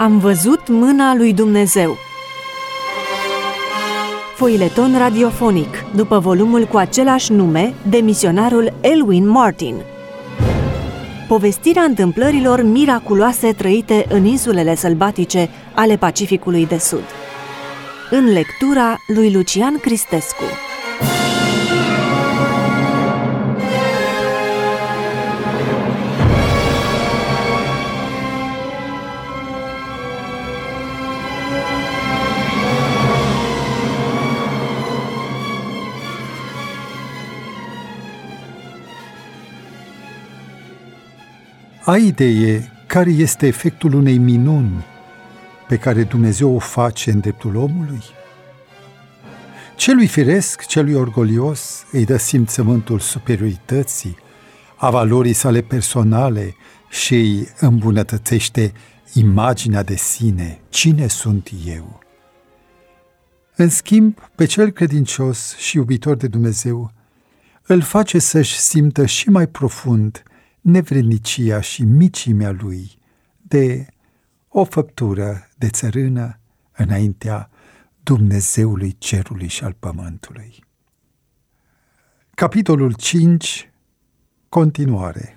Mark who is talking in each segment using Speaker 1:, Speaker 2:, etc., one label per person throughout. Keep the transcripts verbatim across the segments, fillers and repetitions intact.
Speaker 1: Am văzut mâna lui Dumnezeu. Foileton radiofonic, după volumul cu același nume de misionarul Elwin Martin. Povestirea întâmplărilor miraculoase trăite în insulele sălbatice ale Pacificului de Sud. În lectura lui Lucian Cristescu.
Speaker 2: Ai idee care este efectul unei minuni pe care Dumnezeu o face în dreptul omului? Celui firesc, celui orgolios, îi dă simțământul superiorității, a valorii sale personale și îi îmbunătățește imaginea de sine. Cine sunt eu? În schimb, pe cel credincios și iubitor de Dumnezeu, îl face să-și simtă și mai profund nevrednicia și micimea lui de o făptură de țărână înaintea Dumnezeului cerului și al pământului. Capitolul cinci, continuare.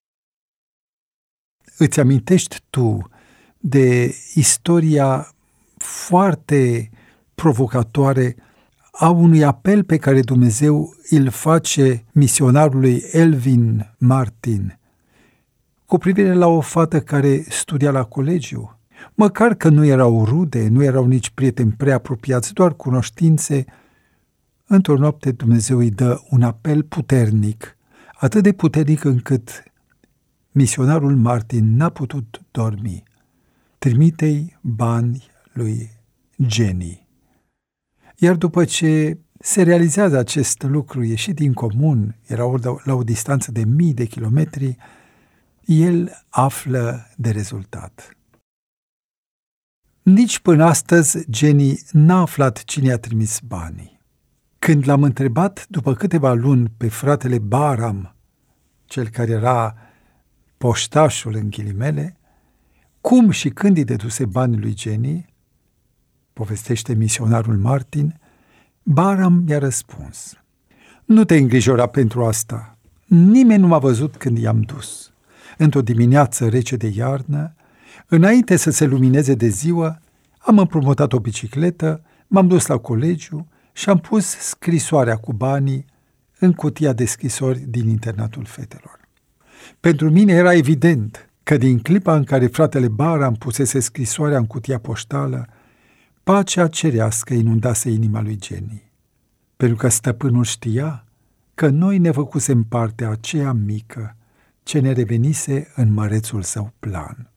Speaker 2: Îți amintești tu de istoria foarte provocatoare a unui apel pe care Dumnezeu îl face misionarului Elwin Martin cu privire la o fată care studia la colegiu. Măcar că nu erau rude, nu erau nici prieteni prea apropiați, doar cunoștințe, într-o noapte Dumnezeu îi dă un apel puternic, atât de puternic încât misionarul Martin n-a putut dormi. Trimite-i bani lui Jenny. Iar după ce se realizează acest lucru ieșit din comun, era la o distanță de mii de kilometri, el află de rezultat. Nici până astăzi Jenny n-a aflat cine a trimis banii. Când l-am întrebat după câteva luni pe fratele Barham, cel care era poștașul în ghilimele, cum și când îi deduse banii lui Jenny, povestește misionarul Martin, Barham mi-a răspuns: nu te îngrijora pentru asta. Nimeni nu m-a văzut când i-am dus. Într-o dimineață rece de iarnă, înainte să se lumineze de ziua, am împrumutat o bicicletă, m-am dus la colegiu și am pus scrisoarea cu banii în cutia de scrisori din internatul fetelor. Pentru mine era evident că din clipa în care fratele Barham pusese scrisoarea în cutia poștală, pacea cerească inundase inima lui Jenny, pentru că stăpânul știa că noi ne făcusem partea aceea mică ce ne revenise în mărețul său plan.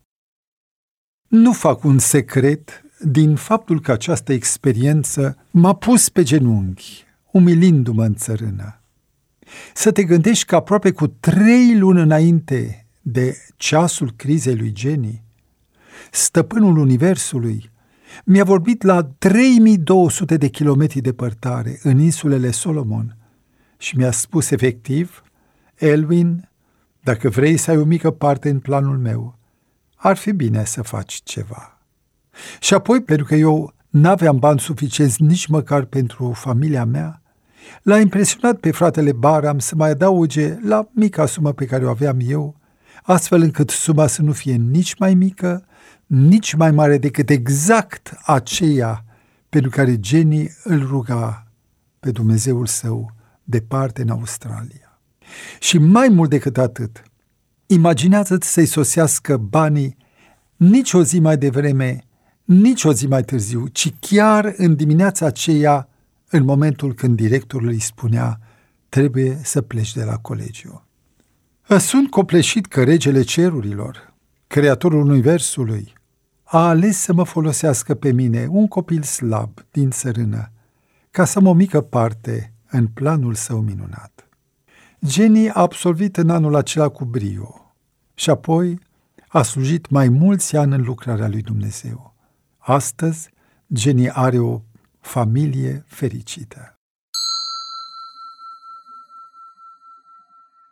Speaker 2: Nu fac un secret din faptul că această experiență m-a pus pe genunchi, umilindu-mă în țărână. Să te gândești că aproape cu trei luni înainte de ceasul crizei lui Jenny, stăpânul universului mi-a vorbit la trei mii două sute de kilometri departare, în insulele Solomon, și mi-a spus efectiv: Elwin, dacă vrei să ai o mică parte în planul meu, ar fi bine să faci ceva. Și apoi, pentru că eu n-aveam bani suficienți nici măcar pentru familia mea, l-a impresionat pe fratele Barham să mai adauge la mica sumă pe care o aveam eu, astfel încât suma să nu fie nici mai mică, nici mai mare decât exact aceea pentru care Jenny îl ruga pe Dumnezeul său departe în Australia. Și mai mult decât atât, imaginează-ți să-i sosească banii nici o zi mai devreme, nici o zi mai târziu, ci chiar în dimineața aceea, în momentul când directorul îi spunea: trebuie să pleci de la colegiu. Sunt copleșit că regele cerurilor, creatorul universului, a ales să mă folosească pe mine, un copil slab din țărână, ca să am o mică parte în planul său minunat. Jenny a absolvit în anul acela cu brio și apoi a slujit mai mulți ani în lucrarea lui Dumnezeu. Astăzi, Jenny are o familie fericită.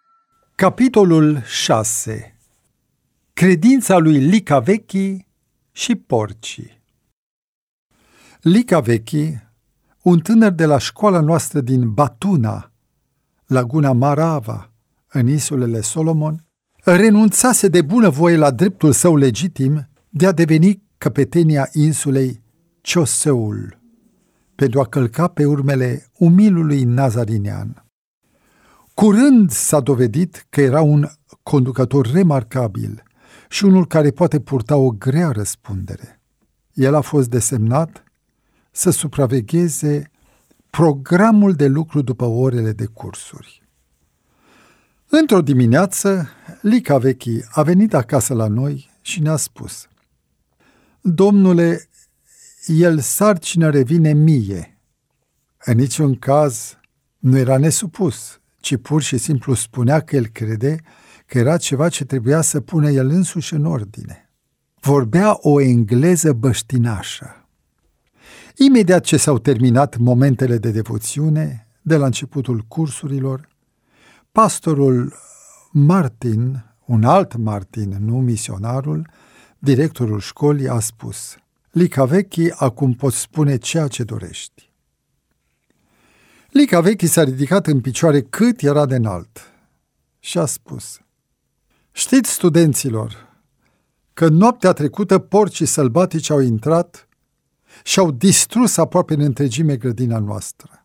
Speaker 2: Capitolul șase. Credința lui Licavechi și porcii. Lica Vechi, un tânăr de la școala noastră din Batuna, Laguna Marava, în insulele Solomon, renunțase de bunăvoie la dreptul său legitim de a deveni căpetenia insulei Cioseul, pentru a călca pe urmele umilului nazarinean. Curând s-a dovedit că era un conducător remarcabil și unul care poate purta o grea răspundere. El a fost desemnat să supravegheze programul de lucru după orele de cursuri. Într-o dimineață, Lica Vechi a venit acasă la noi și ne-a spus: „Domnule, el sarcină revine mie." În niciun caz nu era nesupus, ci pur și simplu spunea că el crede că era ceva ce trebuia să pună el însuși în ordine. Vorbea o engleză băștinașă. Imediat ce s-au terminat momentele de devoțiune, de la începutul cursurilor, pastorul Martin, un alt Martin, nu misionarul, directorul școlii, a spus: „Lica Vechi, acum poți spune ceea ce dorești." Lica Vechi s-a ridicat în picioare cât era de înalt și a spus: „Știți, studenților, că noaptea trecută porcii sălbatici au intrat și au distrus aproape în întregime grădina noastră.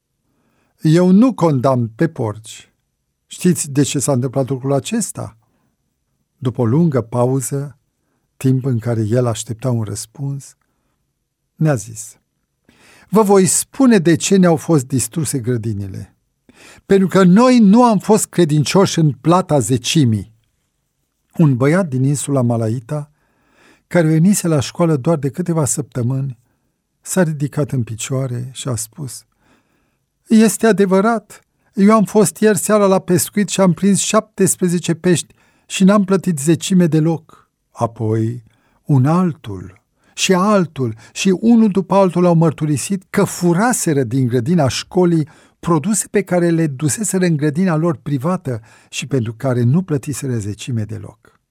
Speaker 2: Eu nu condamn pe porci. Știți de ce s-a întâmplat lucrul acesta?" După o lungă pauză, timp în care el aștepta un răspuns, ne-a zis: „Vă voi spune de ce ne-au fost distruse grădinile. Pentru că noi nu am fost credincioși în plata zecimii." Un băiat din insula Malaita, care venise la școală doar de câteva săptămâni, s-a ridicat în picioare și a spus: „Este adevărat, eu am fost ieri seara la pescuit și am prins șaptesprezece pești și n-am plătit zecime deloc." Apoi un altul și altul și unul după altul au mărturisit că furaseră din grădina școlii produse pe care le duseseră în grădina lor privată și pentru care nu plătiseră zecime deloc.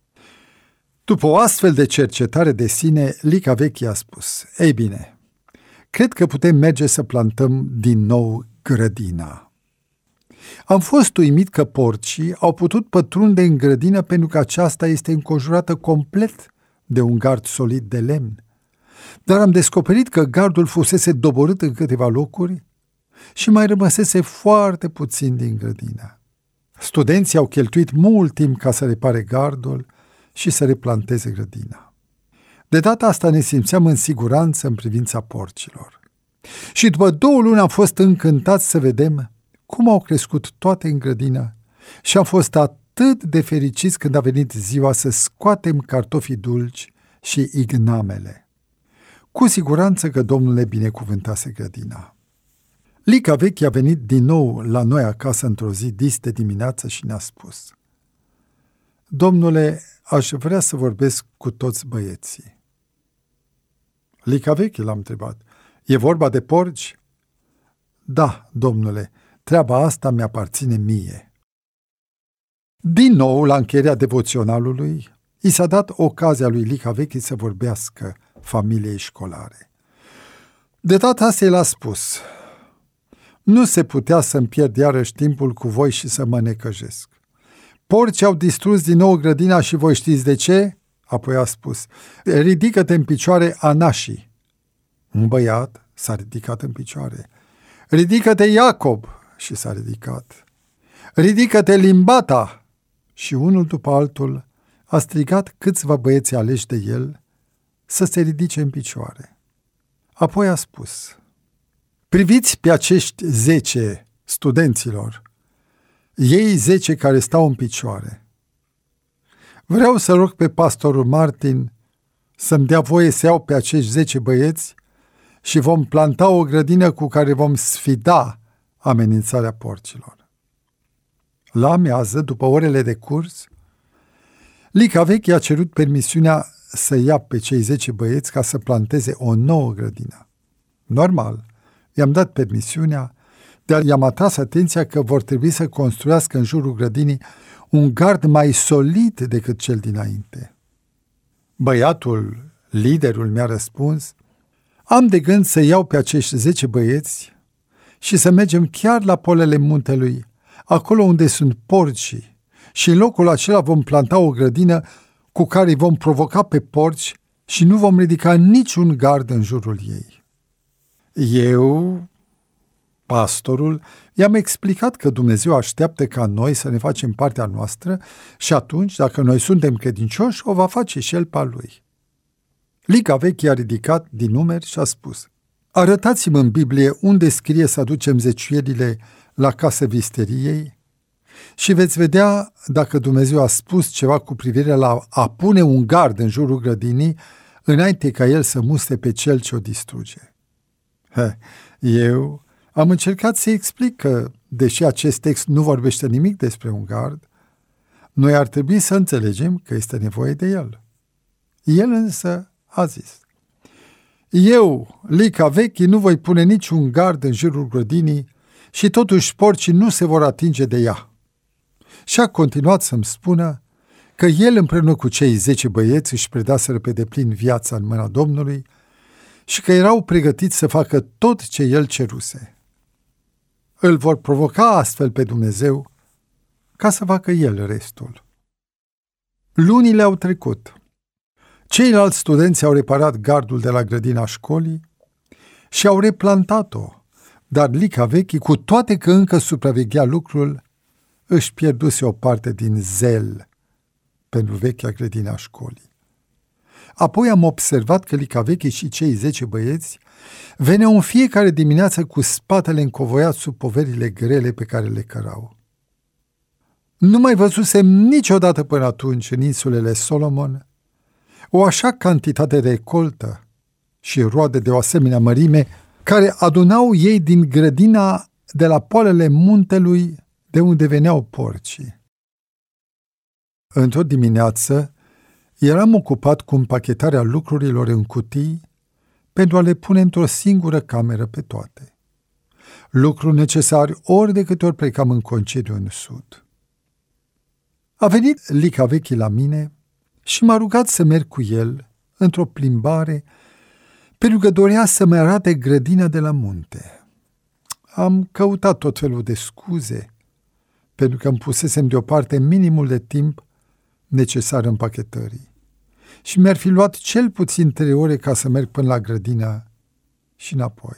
Speaker 2: După o astfel de cercetare de sine, Lica Vechi a spus: „Ei bine, cred că putem merge să plantăm din nou grădina." Am fost uimit că porcii au putut pătrunde în grădină pentru că aceasta este înconjurată complet de un gard solid de lemn. Dar am descoperit că gardul fusese doborât în câteva locuri și mai rămăsese foarte puțin din grădină. Studenții au cheltuit mult timp ca să repare gardul și să replanteze grădina. De data asta ne simțeam în siguranță în privința porcilor. Și după două luni am fost încântați să vedem cum au crescut toate în grădină și am fost atât de fericiți când a venit ziua să scoatem cartofii dulci și ignamele. Cu siguranță că Domnul le binecuvântase grădina. Lica Vechi a venit din nou la noi acasă într-o zi dis de dimineață și ne-a spus: „Domnule, aș vrea să vorbesc cu toți băieții." Lica Vechi l-am întrebat: „E vorba de porci?" „Da, domnule, treaba asta mi-aparține mie." Din nou, la încheierea devoționalului, i s-a dat ocazia lui Lica Vechi să vorbească familiei școlare. De data asta el a spus: „Nu se putea să-mi pierd iarăși timpul cu voi și să mă necăjesc. Porcii au distrus din nou grădina și voi știți de ce?" Apoi a spus: „Ridică-te în picioare, Anași." Un băiat s-a ridicat în picioare. „Ridică-te, Iacob." Și s-a ridicat. „Ridică-te, Limbata." Și unul după altul a strigat câțiva băieți aleși de el să se ridice în picioare. Apoi a spus: „Priviți pe acești zece, studenților, ei zece care stau în picioare. Vreau să rog pe pastorul Martin să-mi dea voie să iau pe acești zece băieți și vom planta o grădină cu care vom sfida amenințarea porcilor." La amiază, după orele de curs, Lica Vechi a cerut permisiunea să ia pe cei zece băieți ca să planteze o nouă grădină. Normal, i-am dat permisiunea, dar i-am atras atenția că vor trebui să construiască în jurul grădinii un gard mai solid decât cel dinainte. Băiatul Liderul mi-a răspuns: am de gând să iau pe acești zece băieți și să mergem chiar la polele muntelui, acolo unde sunt porcii, și în locul acela vom planta o grădină cu care îi vom provoca pe porci și nu vom ridica niciun gard în jurul ei. Eu, pastorul, i-am explicat că Dumnezeu așteaptă ca noi să ne facem partea noastră și atunci, dacă noi suntem credincioși, o va face și el pe a lui. Lica veche a ridicat din numeri și a spus: arătați-mă în Biblie unde scrie să aducem zeciuielile la casa visteriei și veți vedea dacă Dumnezeu a spus ceva cu privire la a pune un gard în jurul grădinii înainte ca el să muste pe cel ce o distruge. Eu am încercat să explic că, deși acest text nu vorbește nimic despre un gard, noi ar trebui să înțelegem că este nevoie de el. El însă a zis: eu, Lica veche, nu voi pune niciun gard în jurul grădinii și totuși porcii nu se vor atinge de ea. Și a continuat să-mi spună că el împreună cu cei zece băieți își predaseră pe deplin viața în mâna Domnului și că erau pregătiți să facă tot ce el ceruse. Îl vor provoca astfel pe Dumnezeu ca să facă el restul. Lunile au trecut. Ceilalți studenți au reparat gardul de la grădina școlii și au replantat-o, dar Lica veche, cu toate că încă supraveghea lucrul, își pierduse o parte din zel pentru vechea grădina școlii. Apoi am observat că Lica veche și cei zece băieți veneau în fiecare dimineață cu spatele încovoiat sub poverile grele pe care le cărau. Nu mai văzusem niciodată până atunci în insulele Solomon o așa cantitate de recoltă și roade de o asemenea mărime care adunau ei din grădina de la poalele muntelui de unde veneau porcii. Într-o dimineață eram ocupat cu împachetarea lucrurilor în cutii pentru a le pune într-o singură cameră pe toate. Lucruri necesari ori de câte ori plecam în concediu în sud. A venit Lica veche la mine și m-a rugat să merg cu el într-o plimbare pentru că dorea să-mi arate grădina de la munte. Am căutat tot felul de scuze pentru că îmi pusesem deoparte minimul de timp necesar împachetării și mi-ar fi luat cel puțin trei ore ca să merg până la grădină și înapoi.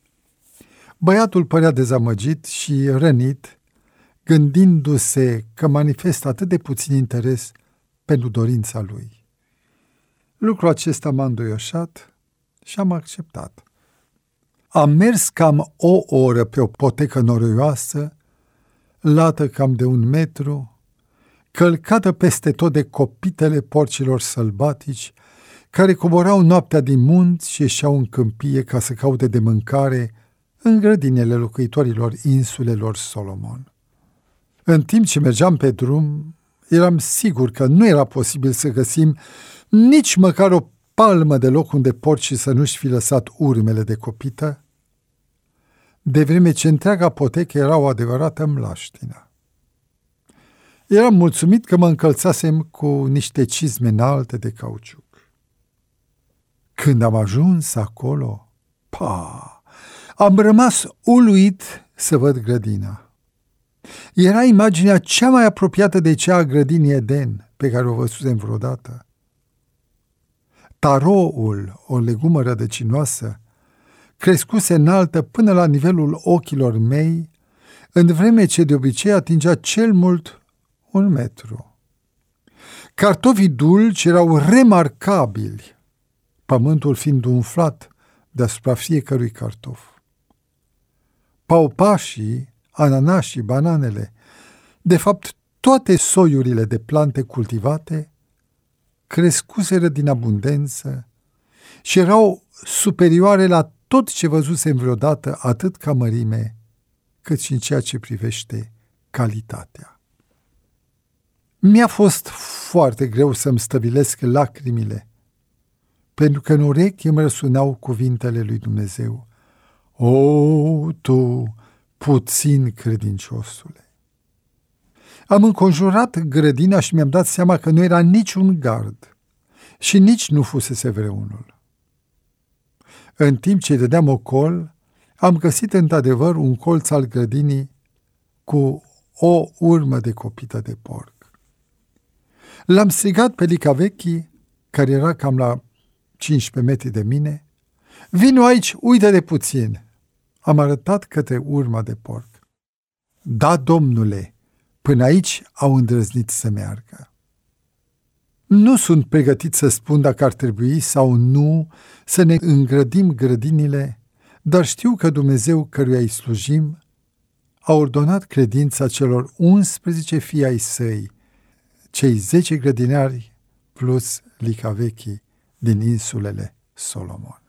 Speaker 2: Băiatul părea dezamăgit și rănit, gândindu-se că manifestă atât de puțin interes pentru dorința lui. Lucrul acesta m-a înduioșat și am acceptat. Am mers cam o oră pe o potecă noroioasă, lată cam de un metru, călcată peste tot de copitele porcilor sălbatici, care coborau noaptea din munți și ieșeau în câmpie ca să caute de mâncare în grădinile locuitorilor insulelor Solomon. În timp ce mergeam pe drum, eram sigur că nu era posibil să găsim nici măcar o palmă de loc unde porcii să nu-și fi lăsat urmele de copită, de vreme ce întreaga potecă era o adevărată mlaștină. Eram mulțumit că mă încălțasem cu niște cizme înalte de cauciuc. Când am ajuns acolo, pa, am rămas uluit să văd grădina. Era imaginea cea mai apropiată de cea a grădinii Eden pe care o văzusem vreodată. Taroul, o legumă rădăcinoasă, crescuse înaltă până la nivelul ochilor mei, în vreme ce de obicei atingea cel mult un metru. Cartofii dulci erau remarcabili, pământul fiind umflat deasupra fiecărui cartof. Paupașii, ananașii, bananele, de fapt toate soiurile de plante cultivate, crescuseră din abundență și erau superioare la tot ce văzusem vreodată, atât ca mărime, cât și în ceea ce privește calitatea. Mi-a fost foarte greu să-mi stăvilesc lacrimile, pentru că în urechi îmi răsunau cuvintele lui Dumnezeu: O, tu, puțin credinciosule! Am înconjurat grădina și mi-am dat seama că nu era niciun gard și nici nu fusese vreunul. În timp ce dădeam ocol, am găsit într-adevăr un colț al grădinii cu o urmă de copită de porc. L-am strigat pe Licavechi, care era cam la cincisprezece metri de mine. Vino aici, uite-te puțin. Am arătat către urma de porc. Da, domnule, până aici au îndrăznit să meargă. Nu sunt pregătit să spun dacă ar trebui sau nu să ne îngrădim grădinile, dar știu că Dumnezeu căruia îi slujim a ordonat credința celor unsprezece fii ai săi, cei zece grădinari plus Licavechi din insulele Solomon.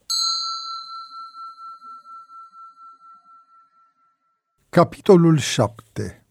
Speaker 2: Capitolul șapte.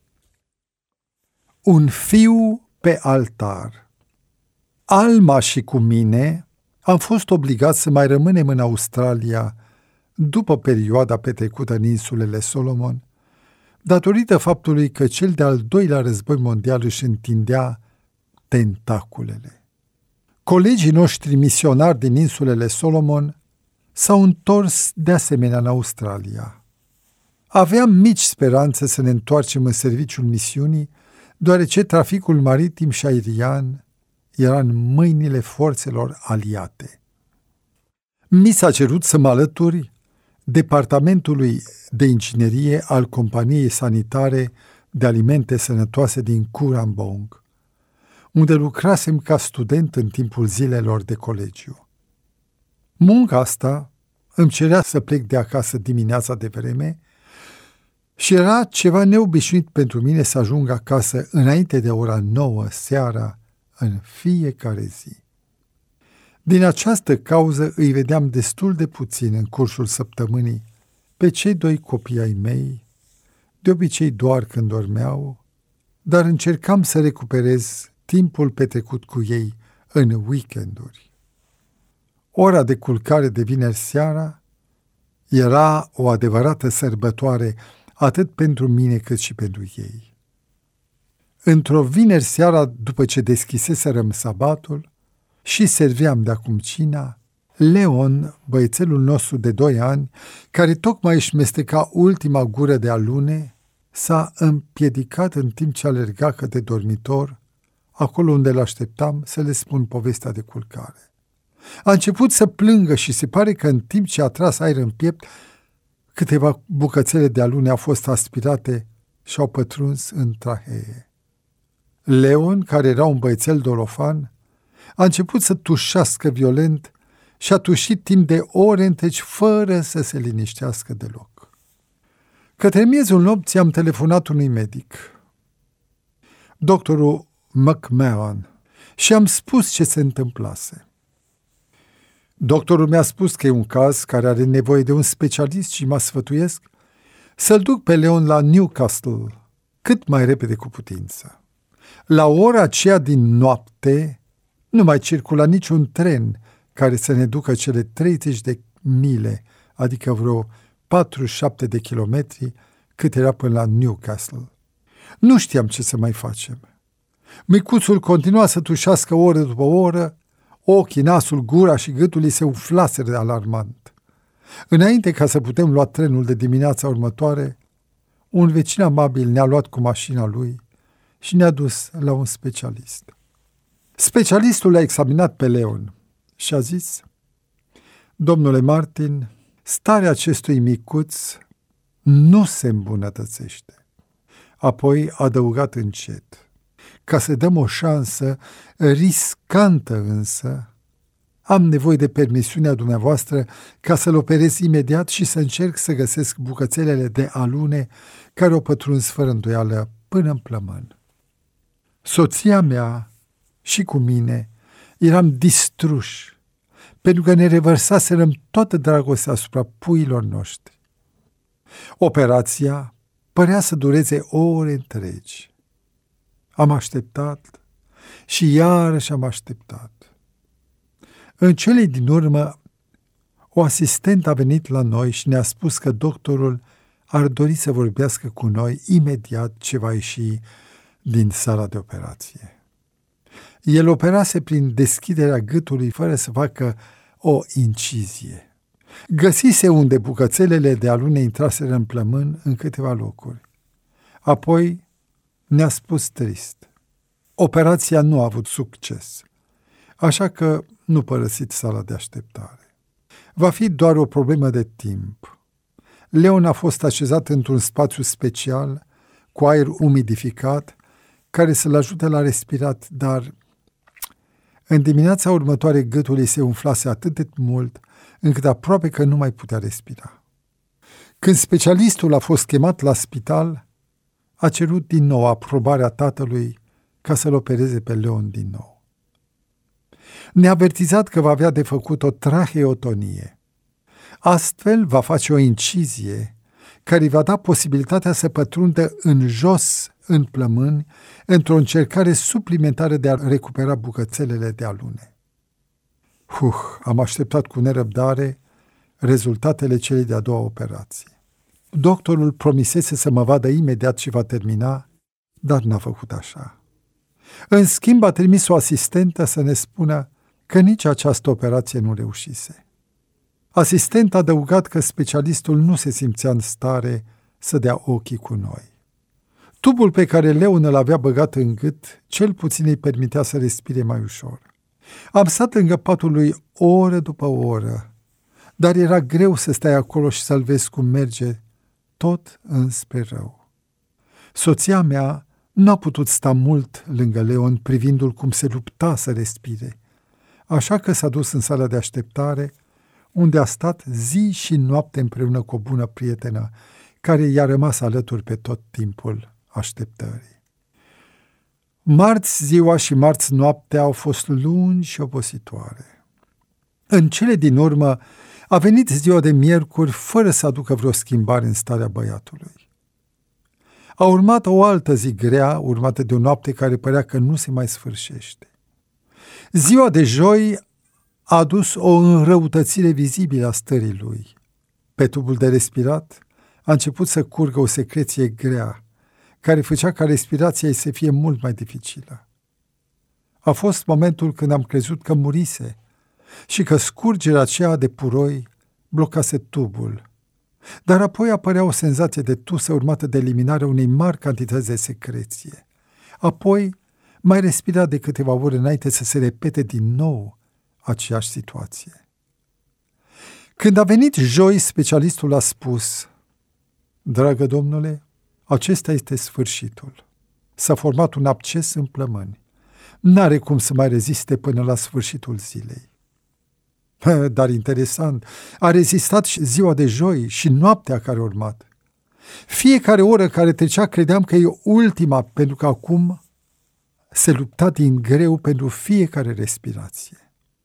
Speaker 2: Un fiu pe altar. Alma și cu mine am fost obligați să mai rămânem în Australia după perioada petrecută în insulele Solomon, datorită faptului că cel de-al doilea război mondial își întindea tentaculele. Colegii noștri misionari din insulele Solomon s-au întors de asemenea în Australia. Aveam mici speranțe să ne întoarcem în serviciul misiunii, deoarece traficul maritim și aerian era în mâinile forțelor aliate. Mi s-a cerut să mă alături departamentului de inginerie al companiei sanitare de alimente sănătoase din Currambong, unde lucrasem ca student în timpul zilelor de colegiu. Munca asta îmi cerea să plec de acasă dimineața de vreme și era ceva neobișnuit pentru mine să ajung acasă înainte de ora nouă seara în fiecare zi. Din această cauză îi vedeam destul de puțin în cursul săptămânii pe cei doi copii ai mei, de obicei doar când dormeau, dar încercam să recuperez timpul petrecut cu ei în weekenduri. Ora de culcare de vineri seara era o adevărată sărbătoare atât pentru mine cât și pentru ei. Într-o vineri seara, după ce deschiseserăm sabatul și serveam de acum cina, Leon, băiețelul nostru de doi ani, care tocmai își mesteca ultima gură de alune, s-a împiedicat în timp ce alerga către dormitor, acolo unde l-așteptam să le spun povestea de culcare. A început să plângă și se pare că în timp ce a tras aer în piept, câteva bucățele de alune au fost aspirate și au pătruns în trahee. Leon, care era un băiețel dolofan, a început să tușească violent și a tușit timp de ore întregi fără să se liniștească deloc. Către miezul nopții am telefonat unui medic, doctorul McMahon, și am spus ce se întâmplase. Doctorul mi-a spus că e un caz care are nevoie de un specialist și mă sfătuiesc să-l duc pe Leon la Newcastle cât mai repede cu putință. La ora aceea din noapte nu mai circula niciun tren care să ne ducă cele treizeci de mile, adică vreo patruzeci și șapte de kilometri, cât era până la Newcastle. Nu știam ce să mai facem. Micuțul continua să tușească oră după oră, ochii, nasul, gura și gâtul îi se umflaseră de alarmant. Înainte ca să putem lua trenul de dimineața următoare, un vecin amabil ne-a luat cu mașina lui și ne-a dus la un specialist. Specialistul l-a examinat pe Leon și a zis: domnule Martin, starea acestui micuț nu se îmbunătățește. Apoi a adăugat încet: ca să dăm o șansă riscantă însă, am nevoie de permisiunea dumneavoastră ca să-l operez imediat și să încerc să găsesc bucățelele de alune care au pătruns fără îndoială până în plămân. Soția mea și cu mine eram distruși, pentru că ne revărsaserăm toată dragostea asupra puiilor noștri. Operația părea să dureze ore întregi. Am așteptat și iarăși am așteptat. În cele din urmă, o asistentă a venit la noi și ne-a spus că doctorul ar dori să vorbească cu noi imediat ce va ieși din sala de operație. El operase prin deschiderea gâtului fără să facă o incizie. Găsise unde bucățelele de alune intraseră în plămân în câteva locuri. Apoi ne-a spus trist: operația nu a avut succes, așa că nu părăsiți sala de așteptare. Va fi doar o problemă de timp. Leon a fost așezat într-un spațiu special, cu aer umidificat, care să-l ajute la respirat, dar în dimineața următoare gâtul îi se umflase atât de mult, încât aproape că nu mai putea respira. Când specialistul a fost chemat la spital, a cerut din nou aprobarea tatălui ca să-l opereze pe Leon din nou. Ne-a avertizat că va avea de făcut o traheotonie. Astfel va face o incizie care îi va da posibilitatea să pătrundă în jos în plămâni într-o încercare suplimentară de a recupera bucățelele de alune. Huh, am așteptat cu nerăbdare rezultatele celei de-a doua operații. Doctorul promisese să mă vadă imediat ce va termina, dar n-a făcut așa. În schimb, a trimis o asistentă să ne spună că nici această operație nu reușise. Asistenta a adăugat că specialistul nu se simțea în stare să dea ochii cu noi. Tubul pe care Leon îl avea băgat în gât, cel puțin îi permitea să respire mai ușor. Am stat lângă patul lui o oră după o oră, dar era greu să stai acolo și să-l vezi cum merge, tot înspre rău. Soția mea n-a putut sta mult lângă Leon, privindu-l cum se lupta să respire, așa că s-a dus în sala de așteptare, unde a stat zi și noapte împreună cu o bună prietenă, care i-a rămas alături pe tot timpul așteptării. Marți ziua și marți noaptea au fost lungi și obositoare. În cele din urmă a venit ziua de miercuri fără să aducă vreo schimbare în starea băiatului. A urmat o altă zi grea, urmată de o noapte care părea că nu se mai sfârșește. Ziua de joi a adus o înrăutățire vizibilă a stării lui. Pe tubul de respirat a început să curgă o secreție grea, care făcea ca respirația ei să fie mult mai dificilă. A fost momentul când am crezut că murise și că scurgerea aceea de puroi blocase tubul. Dar apoi apărea o senzație de tusă urmată de eliminarea unei mari cantități de secreție. Apoi mai respira de câteva ore înainte să se repete din nou aceeași situație. Când a venit joi, specialistul a spus: dragă domnule, acesta este sfârșitul. S-a format un absces în plămâni. N-are cum să mai reziste până la sfârșitul zilei. Dar interesant, a rezistat și ziua de joi și noaptea care a urmat. Fiecare oră care trecea credeam că e ultima, pentru că acum se lupta din greu pentru fiecare respirație.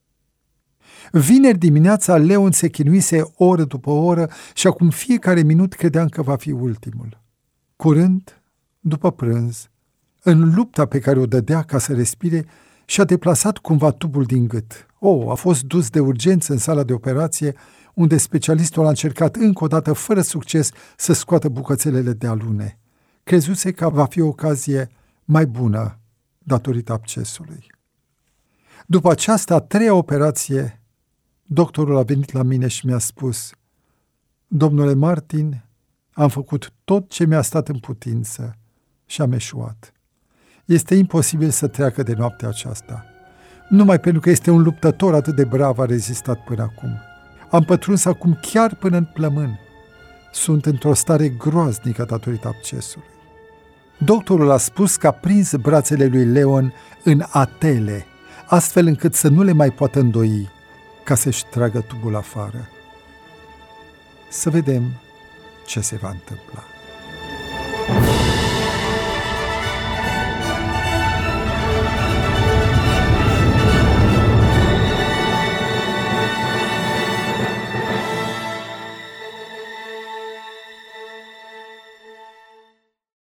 Speaker 2: Vineri dimineața Leon se chinuise oră după oră și acum fiecare minut credeam că va fi ultimul. Curând, după prânz, în lupta pe care o dădea ca să respire, și-a deplasat cumva tubul din gât. Oh, a fost dus de urgență în sala de operație, unde specialistul a încercat încă o dată, fără succes, să scoată bucățelele de alune. Crezuse că va fi o ocazie mai bună datorită abscesului. După această a treia operație, doctorul a venit la mine și mi-a spus: domnule Martin, am făcut tot ce mi-a stat în putință și am eșuat. Este imposibil să treacă de noaptea aceasta. Numai pentru că este un luptător atât de brav a rezistat până acum. Am pătruns acum chiar până în plămân. Sunt într-o stare groaznică datorită abscesului. Doctorul a spus că a prins brațele lui Leon în atele, astfel încât să nu le mai poată îndoi, ca să-și tragă tubul afară. Să vedem ce se va întâmpla.